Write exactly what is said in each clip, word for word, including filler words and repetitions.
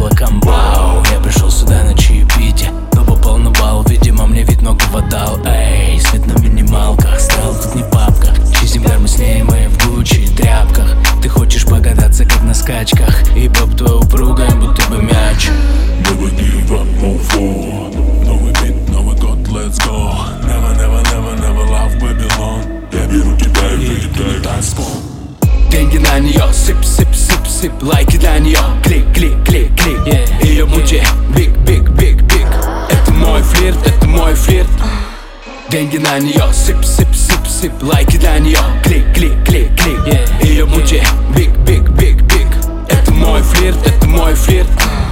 облакам, вау. Я пришел сюда на чаепитие, но попал на бал. Видимо, мне вид многого дал. Эй, свет на минималках, страл тут не папка. Чизимлер мы с ней, мы в Гуччи тряпках. Ты хочешь покататься как на скачках, и боб твой упругая, будто бы мяч. Never give up, move forward. Новый бит, Новый год, let's go. Never, never, never, never love Babylon. Я беру тебя и вылетаю в танцпол. Деньги на нее, сып, сып, сып, сып. Лайки для нее, клик, клик, клик, клик. yeah, Ее мути, биг, биг, биг, биг. Это мой флирт, это мой флирт. Деньги на нее, сып, сып, сып, сып. Лайки для нее, клик, клик, клик, клик. yeah, Ее мути, биг, биг, биг, биг. Это мой флирт, это мой флирт.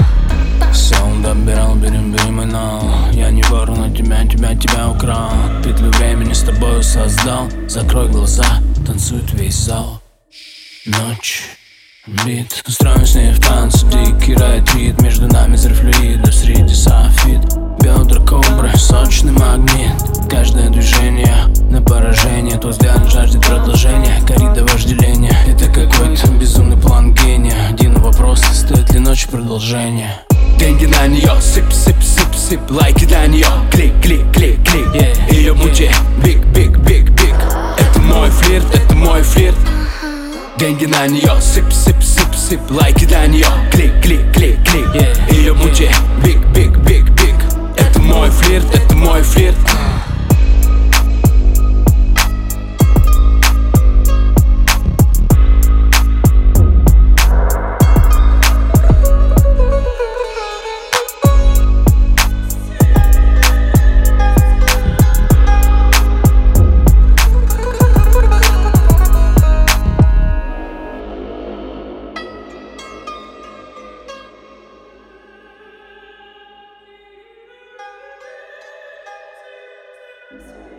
Саунд оббирал, берем, берем и нал. Я не вор, но тебя, тебя, тебя украл. Петлю времени с тобою создал. Закрой глаза, танцует весь зал. Ночь, бит, устроим с ней в танце. Дикий райд, вид, между нами взрыв флюида. Среди софит, бедра кобры, сочный магнит. Каждое движение на поражение. Твой взгляд жаждет продолжения. Коррида вожделения. Это какой-то безумный план гения. Один вопрос, стоит ли ночь продолжения? Деньги на нее, сып, сып, сып, сып. Лайки для нее, клик, клик, клик, клик. yeah, Ее мути, биг, биг, биг, биг. Это мой флирт, это мой флирт. Деньги на нее, сып, сып, сып, сып. Лайки для нее, клик, клик, клик, клик. yeah, Ее мути, биг, биг, биг, биг. Это мой флирт, это мой флирт. Thank you.